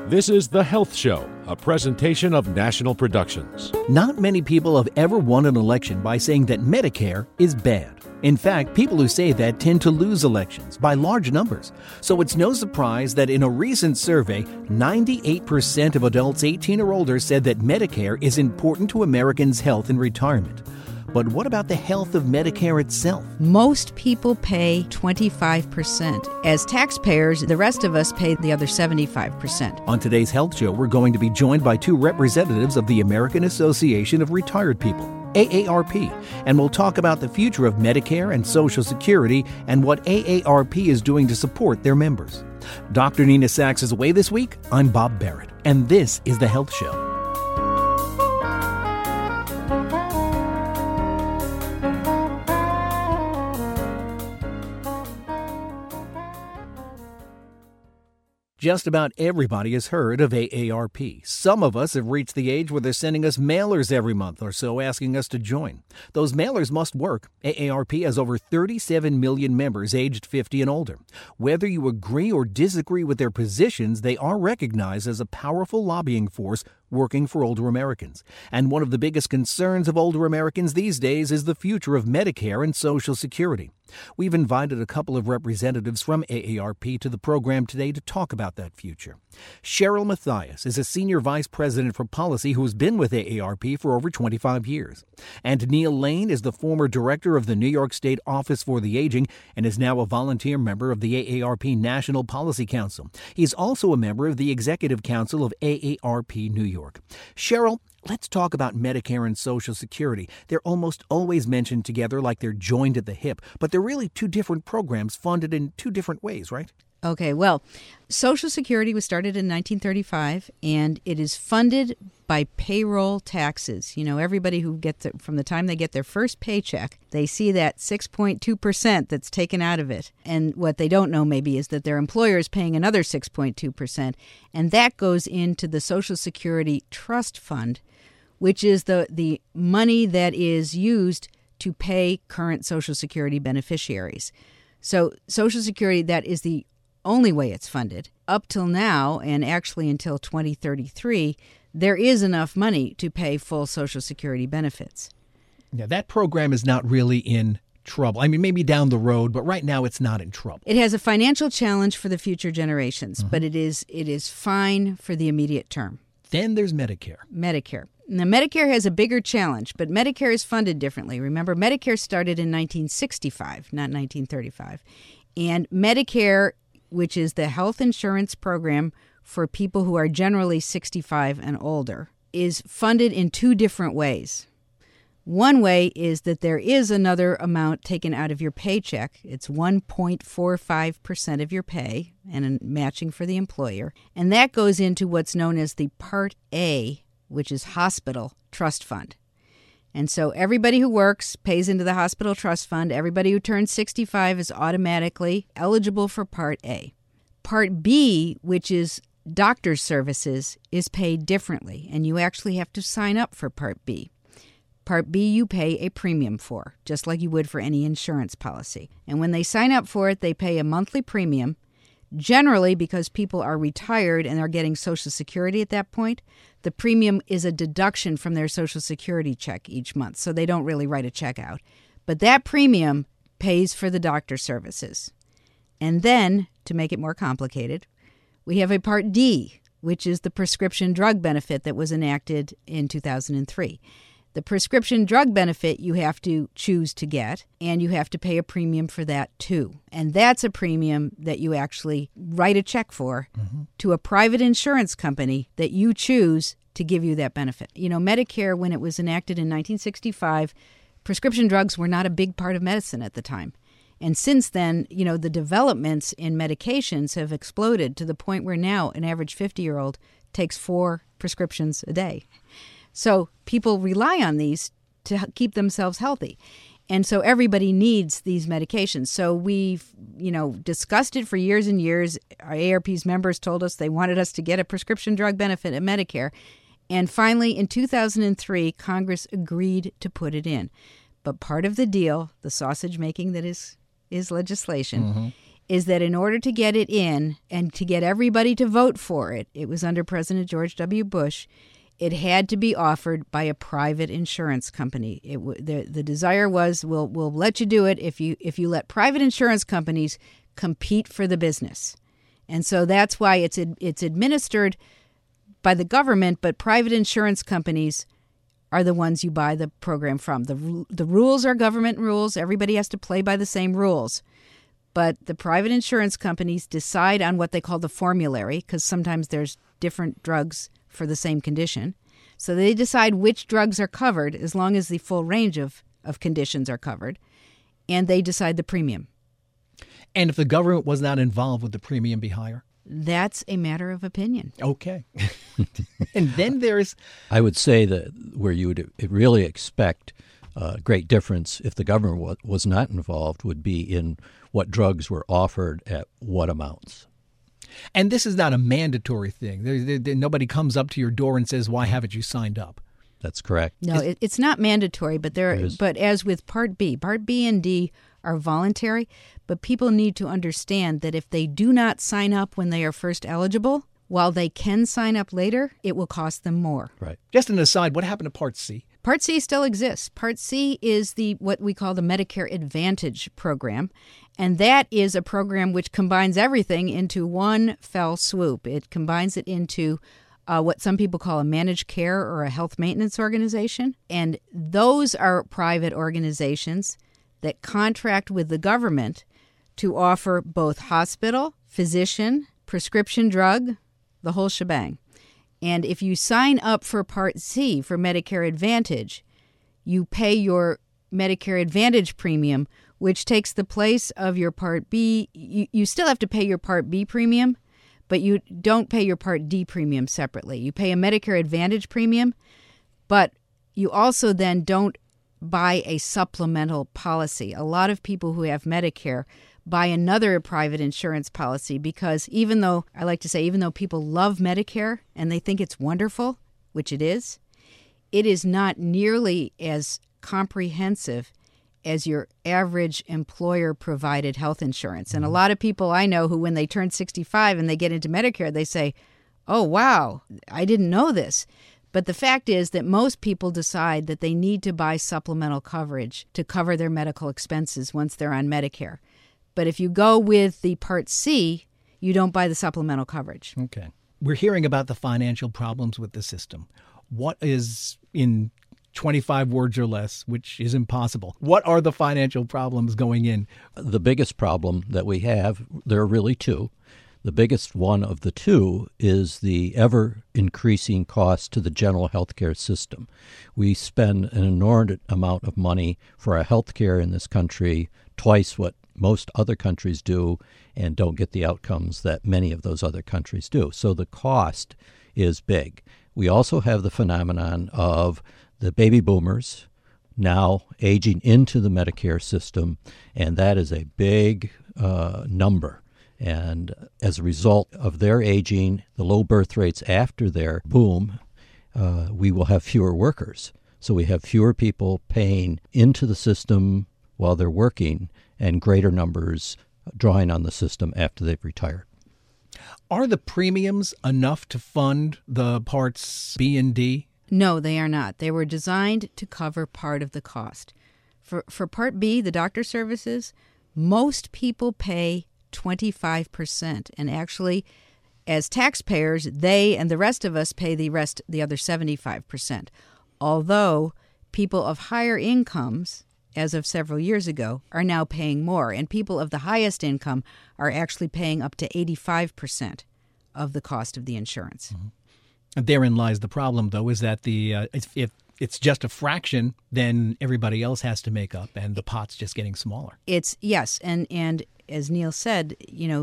This is The Health Show, a presentation of National Productions. Not many people have ever won an election by saying that Medicare is bad. In fact, people who say that tend to lose elections by large numbers. So it's no surprise that in a recent survey, 98% of adults 18 or older said that Medicare is important to Americans' health and retirement. But what about the health of Medicare itself? Most people pay 25%. As taxpayers, the rest of us pay the other 75%. On today's Health Show, we're going to be joined by two representatives of the American Association of Retired People, AARP, and we'll talk about the future of Medicare and Social Security and what AARP is doing to support their members. Dr. Nina Sachs is away this week. I'm Bob Barrett, and this is The Health Show. Just about everybody has heard of AARP. Some of us have reached the age where they're sending us mailers every month or so asking us to join. Those mailers must work. AARP has over 37 million members aged 50 and older. Whether you agree or disagree with their positions, they are recognized as a powerful lobbying force working for older Americans. And one of the biggest concerns of older Americans these days is the future of Medicare and Social Security. We've invited a couple of representatives from AARP to the program today to talk about that future. Cheryl Mathias is a senior vice president for policy who has been with AARP for over 25 years. And Neil Lane is the former director of the New York State Office for the Aging and is now a volunteer member of the AARP National Policy Council. He's also a member of the Executive Council of AARP New York. Cheryl, let's talk about Medicare and Social Security. They're almost always mentioned together like they're joined at the hip, but they're really two different programs funded in two different ways, right? Okay, well, Social Security was started in 1935, and it is funded by payroll taxes. You know, everybody who gets it, from the time they get their first paycheck, they see that 6.2% that's taken out of it. And what they don't know maybe is that their employer is paying another 6.2%, and that goes into the Social Security Trust Fund, which is the money that is used to pay current Social Security beneficiaries. So Social Security, that is the only way it's funded. Up till now, and actually until 2033, there is enough money to pay full Social Security benefits. Yeah, that program is not really in trouble. I mean, maybe down the road, but right now it's not in trouble. It has a financial challenge for the future generations, but it is fine for the immediate term. Then there's Medicare. Now, Medicare has a bigger challenge, but Medicare is funded differently. Remember, Medicare started in 1965, not 1935. And Medicare, which is the health insurance program for people who are generally 65 and older, is funded in two different ways. One way is that there is another amount taken out of your paycheck. It's 1.45% of your pay and matching for the employer. And that goes into what's known as the Part A, which is Hospital Trust Fund. And so everybody who works pays into the Hospital Trust Fund. Everybody who turns 65 is automatically eligible for Part A. Part B, which is doctor's services, is paid differently, and you actually have to sign up for Part B. Part B you pay a premium for, just like you would for any insurance policy. And when they sign up for it, they pay a monthly premium. Generally, because people are retired and are getting Social Security at that point, the premium is a deduction from their Social Security check each month, so they don't really write a check out. But that premium pays for the doctor services. And then, to make it more complicated, we have a Part D, which is the prescription drug benefit that was enacted in 2003. The prescription drug benefit you have to choose to get, and you have to pay a premium for that too. And that's a premium that you actually write a check for to a private insurance company that you choose to give you that benefit. You know, Medicare, when it was enacted in 1965, prescription drugs were not a big part of medicine at the time. And since then, you know, the developments in medications have exploded to the point where now an average 50-year-old takes 4 prescriptions a day. So people rely on these to keep themselves healthy. And so everybody needs these medications. So we've, discussed it for years and years. Our AARP's members told us they wanted us to get a prescription drug benefit at Medicare. And finally, in 2003, Congress agreed to put it in. But part of the deal, the sausage making that is legislation, is that in order to get it in and to get everybody to vote for it, it was under President George W. Bush, it had to be offered by a private insurance company. The desire was, we'll let you do it if you let private insurance companies compete for the business. And so that's why it's administered by the government, but private insurance companies are the ones you buy the program from. The rules are government rules. Everybody has to play by the same rules. But the private insurance companies decide on what they call the formulary, because sometimes there's different drugs for the same condition. So they decide which drugs are covered as long as the full range of conditions are covered, and they decide the premium. And if the government was not involved, would the premium be higher? That's a matter of opinion. Okay. And then there's... I would say that where you would really expect a great difference if the government was not involved would be in what drugs were offered at what amounts. And this is not a mandatory thing. Nobody comes up to your door and says, why haven't you signed up? That's correct. No, it's not mandatory, but but as with Part B and D are voluntary, but people need to understand that if they do not sign up when they are first eligible, while they can sign up later, it will cost them more. Right. Just an aside, what happened to Part C? Part C still exists. Part C is what we call the Medicare Advantage program, and that is a program which combines everything into one fell swoop. It combines it into what some people call a managed care or a health maintenance organization, and those are private organizations that contract with the government to offer both hospital, physician, prescription drug, the whole shebang. And if you sign up for Part C for Medicare Advantage, you pay your Medicare Advantage premium, which takes the place of your Part B. You still have to pay your Part B premium, but you don't pay your Part D premium separately. You pay a Medicare Advantage premium, but you also then don't buy a supplemental policy. A lot of people who have Medicare buy another private insurance policy because even though people love Medicare and they think it's wonderful, which it is not nearly as comprehensive as your average employer-provided health insurance. And a lot of people I know who, when they turn 65 and they get into Medicare, they say, oh, wow, I didn't know this. But the fact is that most people decide that they need to buy supplemental coverage to cover their medical expenses once they're on Medicare. But if you go with the Part C, you don't buy the supplemental coverage. Okay. We're hearing about the financial problems with the system. What is, in 25 words or less, which is impossible, what are the financial problems going in? The biggest problem that we have, there are really two. The biggest one of the two is the ever-increasing cost to the general health care system. We spend an inordinate amount of money for our health care in this country, twice what most other countries do, and don't get the outcomes that many of those other countries do. So the cost is big. We also have the phenomenon of the baby boomers now aging into the Medicare system, and that is a big number. And as a result of their aging, the low birth rates after their boom, we will have fewer workers. So we have fewer people paying into the system while they're working and greater numbers drawing on the system after they've retired. Are the premiums enough to fund the Parts B and D? No, they are not. They were designed to cover part of the cost. For Part B, the doctor services, most people pay 25%. And actually, as taxpayers, they and the rest of us pay the other 75%. Although people of higher incomes, as of several years ago, are now paying more. And people of the highest income are actually paying up to 85% of the cost of the insurance. Mm-hmm. And therein lies the problem, though, is that if it's just a fraction, then everybody else has to make up, and the pot's just getting smaller. Yes, and as Neil said,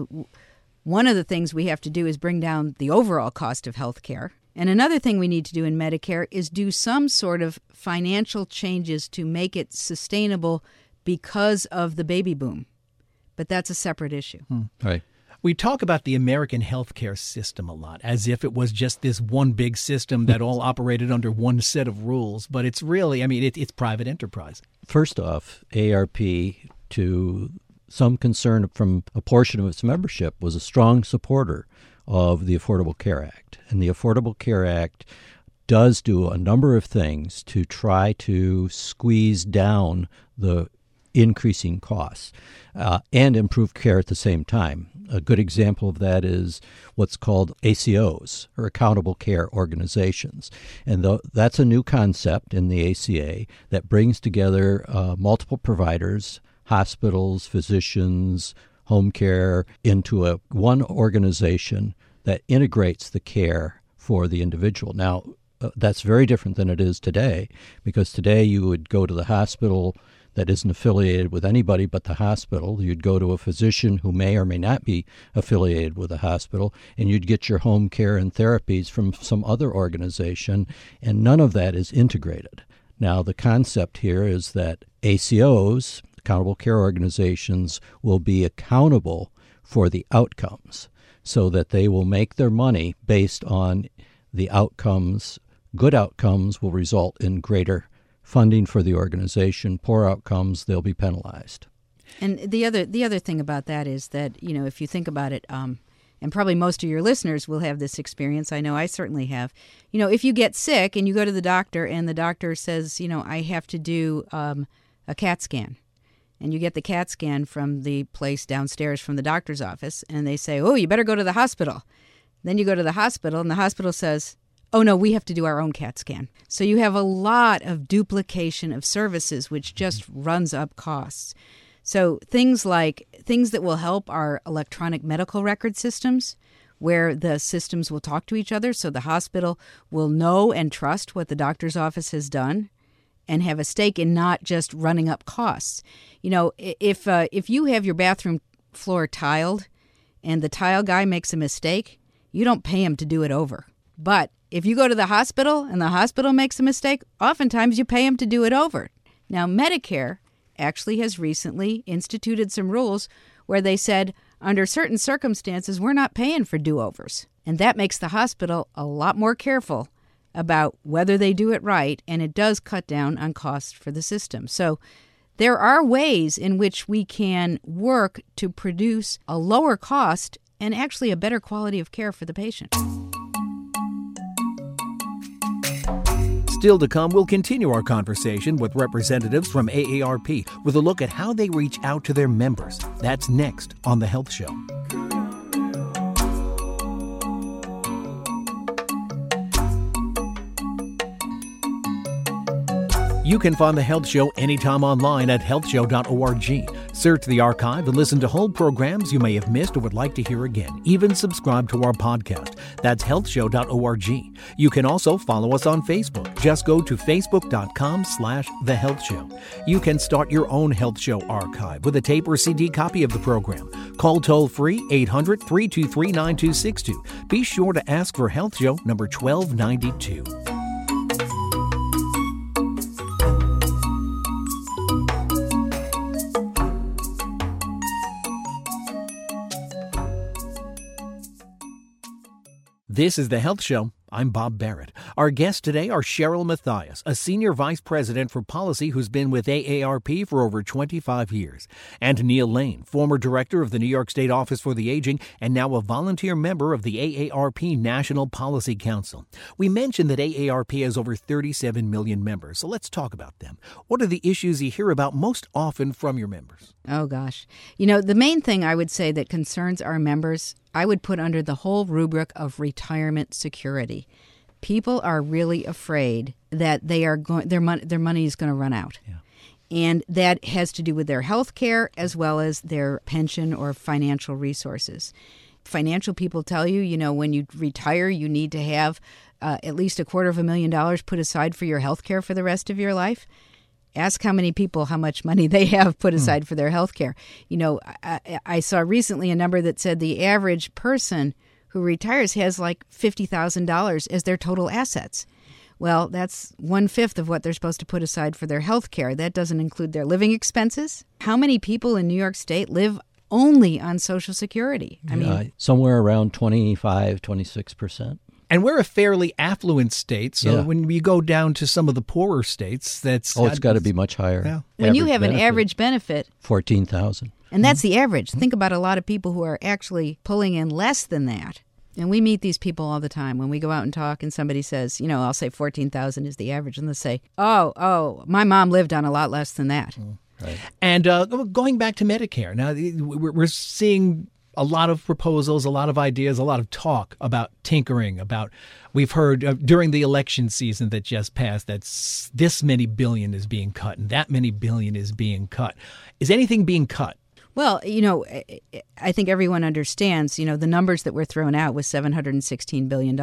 one of the things we have to do is bring down the overall cost of health care. And another thing we need to do in Medicare is do some sort of financial changes to make it sustainable because of the baby boom. But that's a separate issue. Right. We talk about the American healthcare system a lot, as if it was just this one big system that all operated under one set of rules. But it's really, it's private enterprise. First off, AARP, to some concern from a portion of its membership, was a strong supporter of the Affordable Care Act. And the Affordable Care Act does do a number of things to try to squeeze down the increasing costs and improve care at the same time. A good example of that is what's called ACOs, or Accountable Care Organizations. And that's a new concept in the ACA that brings together multiple providers, hospitals, physicians, home care, into one organization that integrates the care for the individual. Now, that's very different than it is today, because today you would go to the hospital that isn't affiliated with anybody but the hospital. You'd go to a physician who may or may not be affiliated with the hospital, and you'd get your home care and therapies from some other organization, and none of that is integrated. Now, the concept here is that ACOs, Accountable Care Organizations, will be accountable for the outcomes so that they will make their money based on the outcomes. Good outcomes will result in greater funding for the organization. Poor outcomes, they'll be penalized. And the other thing about that is that, if you think about it, and probably most of your listeners will have this experience. I know I certainly have. If you get sick and you go to the doctor and the doctor says, I have to do a CAT scan. And you get the CAT scan from the place downstairs from the doctor's office, and they say, oh, you better go to the hospital. Then you go to the hospital, and the hospital says, oh, no, we have to do our own CAT scan. So you have a lot of duplication of services, which just runs up costs. So things that will help are electronic medical record systems, where the systems will talk to each other, so the hospital will know and trust what the doctor's office has done and have a stake in not just running up costs. If you have your bathroom floor tiled and the tile guy makes a mistake, you don't pay him to do it over. But if you go to the hospital and the hospital makes a mistake, oftentimes you pay him to do it over. Now, Medicare actually has recently instituted some rules where they said, under certain circumstances, we're not paying for do-overs. And that makes the hospital a lot more careful about whether they do it right, and it does cut down on costs for the system. So there are ways in which we can work to produce a lower cost and actually a better quality of care for the patient. Still to come, we'll continue our conversation with representatives from AARP with a look at how they reach out to their members. That's next on The Health Show. You can find The Health Show anytime online at healthshow.org. Search the archive and listen to whole programs you may have missed or would like to hear again. Even subscribe to our podcast. That's healthshow.org. You can also follow us on Facebook. Just go to facebook.com/The Health Show. You can start your own Health Show archive with a tape or CD copy of the program. Call toll-free 800-323-9262. Be sure to ask for Health Show number 1292. This is The Health Show. I'm Bob Barrett. Our guests today are Cheryl Mathias, a Senior Vice President for Policy who's been with AARP for over 25 years, and Neil Lane, former Director of the New York State Office for the Aging and now a volunteer member of the AARP National Policy Council. We mentioned that AARP has over 37 million members, so let's talk about them. What are the issues you hear about most often from your members? Oh, gosh. The main thing I would say that concerns our members, I would put under the whole rubric of retirement security. People are really afraid that their money is going to run out. Yeah. And that has to do with their health care as well as their pension or financial resources. Financial people tell you, when you retire, you need to have at least $250,000 put aside for your health care for the rest of your life. Ask how many people how much money they have put aside for their health care. I saw recently a number that said the average person who retires has like $50,000 as their total assets. Well, that's 1/5 of what they're supposed to put aside for their health care. That doesn't include their living expenses. How many people in New York State live only on Social Security? I mean, somewhere around 25-26%. And we're a fairly affluent state, so when you go down to some of the poorer states, it's got to be much higher. Yeah. When you have an average benefit, $14,000. And that's the average. Think about a lot of people who are actually pulling in less than that. And we meet these people all the time. When we go out and talk and somebody says, I'll say 14,000 is the average. And they'll say, oh, my mom lived on a lot less than that. Right. And going back to Medicare, now we're seeing a lot of proposals, a lot of ideas, a lot of talk about tinkering, we've heard during the election season that just passed that this many billion is being cut and that many billion is being cut. Is anything being cut? Well, I think everyone understands, the numbers that were thrown out was $716 billion.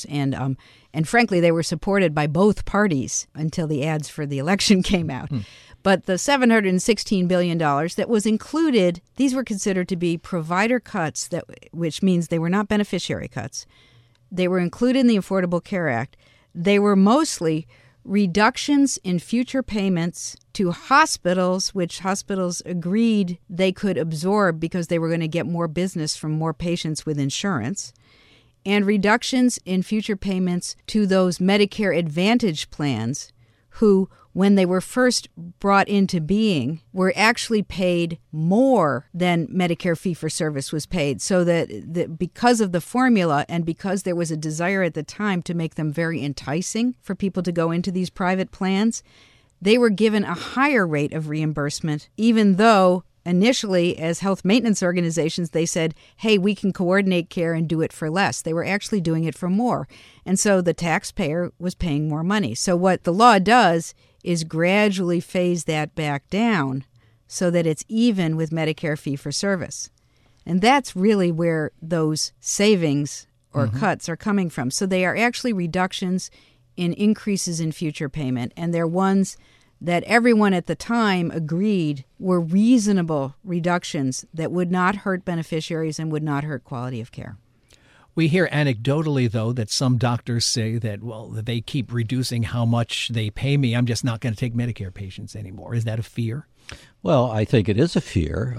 And frankly, they were supported by both parties until the ads for the election came out. But the $716 billion that was included, these were considered to be provider cuts, which means they were not beneficiary cuts. They were included in the Affordable Care Act. They were mostly reductions in future payments to hospitals, which hospitals agreed they could absorb because they were going to get more business from more patients with insurance, and reductions in future payments to those Medicare Advantage plans who, when they were first brought into being, were actually paid more than Medicare fee-for-service was paid. So that because of the formula and because there was a desire at the time to make them very enticing for people to go into these private plans, they were given a higher rate of reimbursement, even though initially, as health maintenance organizations, they said, hey, we can coordinate care and do it for less. They were actually doing it for more. And so the taxpayer was paying more money. So what the law does is gradually phase that back down so that it's even with Medicare fee-for-service. And that's really where those savings or cuts are coming from. So they are actually reductions in increases in future payment, and they're ones that everyone at the time agreed were reasonable reductions that would not hurt beneficiaries and would not hurt quality of care. We hear anecdotally, though, that some doctors say that, they keep reducing how much they pay me. I'm just not going to take Medicare patients anymore. Is that a fear? Well, I think it is a fear.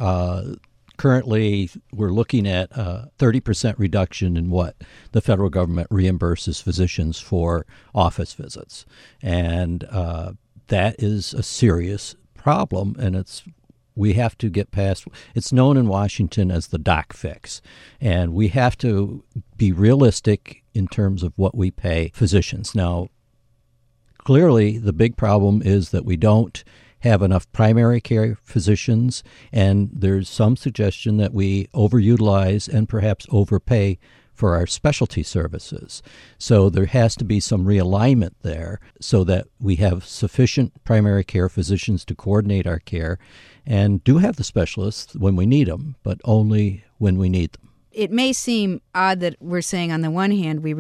Currently, we're looking at a 30% reduction in what the federal government reimburses physicians for office visits. And that is a serious problem, and we have to get past. It's known in Washington as the doc fix, and we have to be realistic in terms of what we pay physicians. Now, clearly, the big problem is that we don't have enough primary care physicians, and there's some suggestion that we overutilize and perhaps overpay for our specialty services. So there has to be some realignment there so that we have sufficient primary care physicians to coordinate our care and do have the specialists when we need them, but only when we need them. It may seem odd that we're saying on the one hand we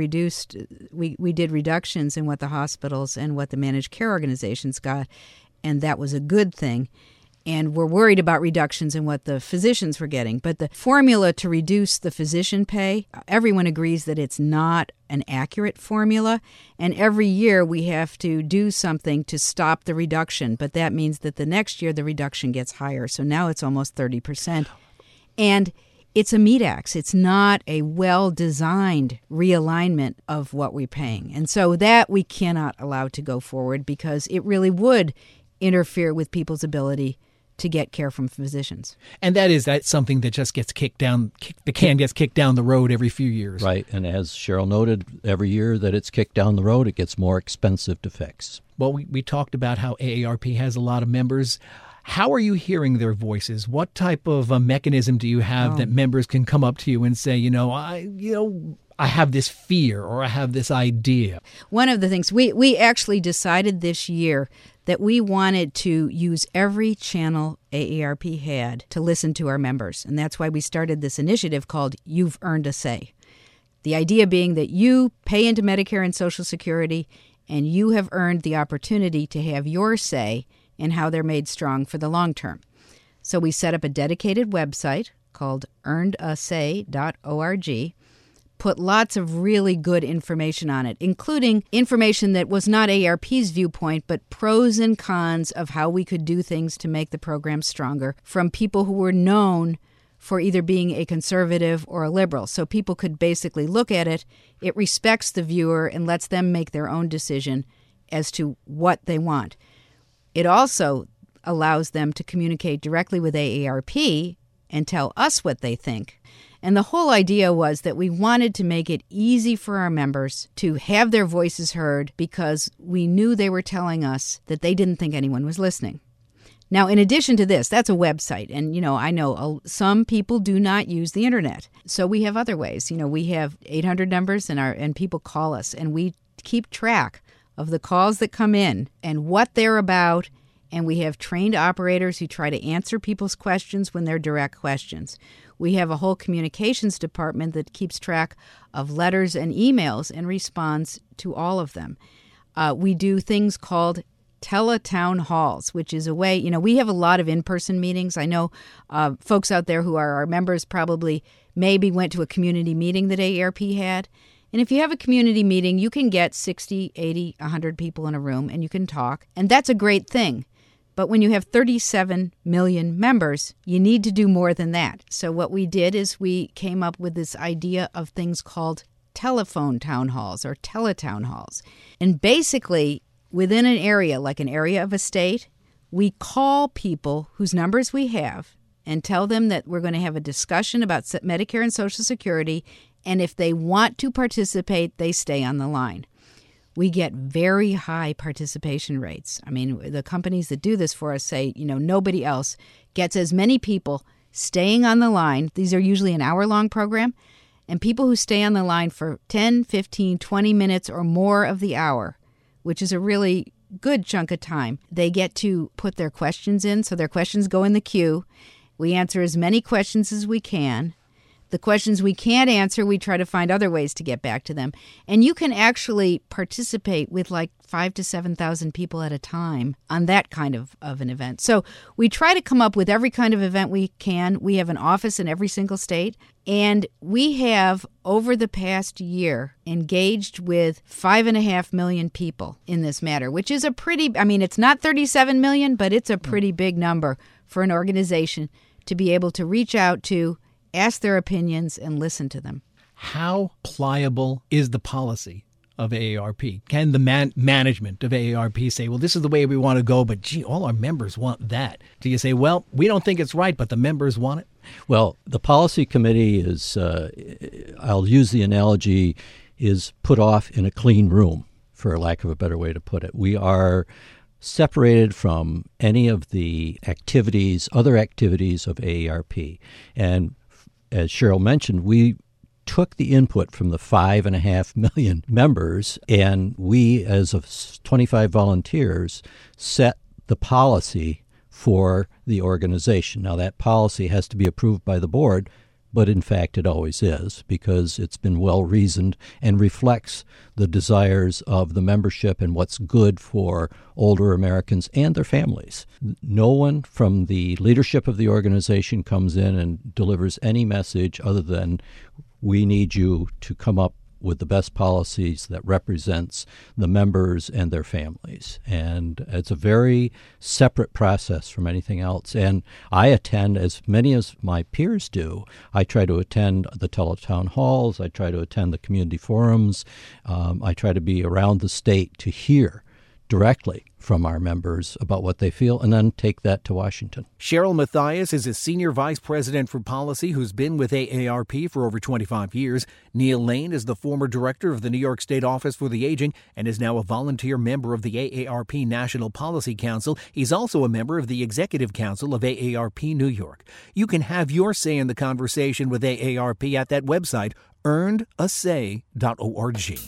did reductions in what the hospitals and what the managed care organizations got, and that was a good thing. And we're worried about reductions in what the physicians were getting. But the formula to reduce the physician pay, everyone agrees that it's not an accurate formula. And every year we have to do something to stop the reduction. But that means that the next year the reduction gets higher. So now it's almost 30%. And it's a meat axe. It's not a well-designed realignment of what we're paying. And so that we cannot allow to go forward because it really would interfere with people's ability to get care from physicians. And that's something that just gets the can gets kicked down the road every few years. Right. And as Cheryl noted, every year that it's kicked down the road, it gets more expensive to fix. Well, we talked about how AARP has a lot of members. How are you hearing their voices? What type of a mechanism do you have that members can come up to you and say, I have this fear or I have this idea? One of the things we actually decided this year that we wanted to use every channel AARP had to listen to our members. And that's why we started this initiative called You've Earned a Say. The idea being that you pay into Medicare and Social Security, and you have earned the opportunity to have your say in how they're made strong for the long term. So we set up a dedicated website called earnedasay.org, put lots of really good information on it, including information that was not AARP's viewpoint, but pros and cons of how we could do things to make the program stronger from people who were known for either being a conservative or a liberal. So people could basically look at it. It respects the viewer and lets them make their own decision as to what they want. It also allows them to communicate directly with AARP and tell us what they think. And the whole idea was that we wanted to make it easy for our members to have their voices heard because we knew they were telling us that they didn't think anyone was listening. Now, in addition to this, that's a website. And, I know some people do not use the internet. So we have other ways. We have 800 numbers and people call us, and we keep track of the calls that come in and what they're about. And we have trained operators who try to answer people's questions when they're direct questions. We have a whole communications department that keeps track of letters and emails and responds to all of them. We do things called teletown halls, which is a way, we have a lot of in-person meetings. I know folks out there who are our members probably maybe went to a community meeting that AARP had. And if you have a community meeting, you can get 60, 80, 100 people in a room and you can talk. And that's a great thing. But when you have 37 million members, you need to do more than that. So what we did is we came up with this idea of things called telephone town halls or teletown halls. And basically, within an area, like an area of a state, we call people whose numbers we have and tell them that we're going to have a discussion about Medicare and Social Security, and if they want to participate, they stay on the line. We get very high participation rates. I mean, the companies that do this for us say, nobody else gets as many people staying on the line. These are usually an hour-long program, and people who stay on the line for 10, 15, 20 minutes or more of the hour, which is a really good chunk of time, they get to put their questions in. So their questions go in the queue. We answer as many questions as we can. The questions we can't answer, we try to find other ways to get back to them. And you can actually participate with like 5,000 to 7,000 people at a time on that kind of an event. So we try to come up with every kind of event we can. We have an office in every single state. And we have, over the past year, engaged with 5.5 million people in this matter, which is it's not 37 million, but it's a pretty big number for an organization to be able to reach out to, ask their opinions, and listen to them. How pliable is the policy of AARP? Can the management of AARP say, well, this is the way we want to go, but gee, all our members want that? Do you say, well, we don't think it's right, but the members want it? Well, the policy committee is, I'll use the analogy, is put off in a clean room, for lack of a better way to put it. We are separated from any of the other activities of AARP. And as Cheryl mentioned, we took the input from the 5.5 million members, and we, as of 25 volunteers, set the policy for the organization. Now, that policy has to be approved by the board, but in fact it always is, because it's been well-reasoned and reflects the desires of the membership and what's good for older Americans and their families. No one from the leadership of the organization comes in and delivers any message other than, we need you to come up with the best policies that represents the members and their families. And it's a very separate process from anything else. And I attend, as many as my peers do, I try to attend the teletown halls, I try to attend the community forums, I try to be around the state to hear directly from our members about what they feel, and then take that to Washington. Cheryl Mathias is a senior vice president for policy who's been with AARP for over 25 years. Neil Lane is the former director of the New York State Office for the Aging and is now a volunteer member of the AARP National Policy Council. He's also a member of the Executive Council of AARP New York. You can have your say in the conversation with AARP at that website, earnedasay.org.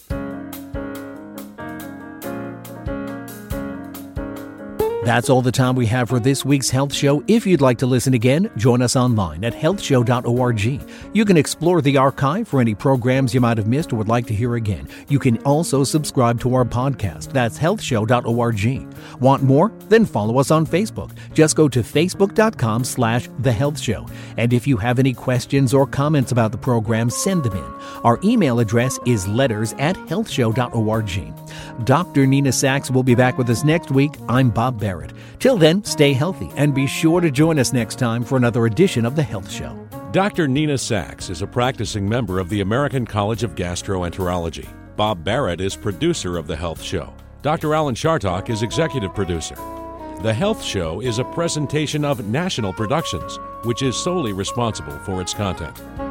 That's all the time we have for this week's Health Show. If you'd like to listen again, join us online at healthshow.org. You can explore the archive for any programs you might have missed or would like to hear again. You can also subscribe to our podcast. That's healthshow.org. Want more? Then follow us on Facebook. Just go to facebook.com/The Health Show. And if you have any questions or comments about the program, send them in. Our email address is letters@healthshow.org. Dr. Nina Sachs will be back with us next week. I'm Bob Barrett. Till then, stay healthy and be sure to join us next time for another edition of The Health Show. Dr. Nina Sachs is a practicing member of the American College of Gastroenterology. Bob Barrett is producer of The Health Show. Dr. Alan Chartock is executive producer. The Health Show is a presentation of National Productions, which is solely responsible for its content.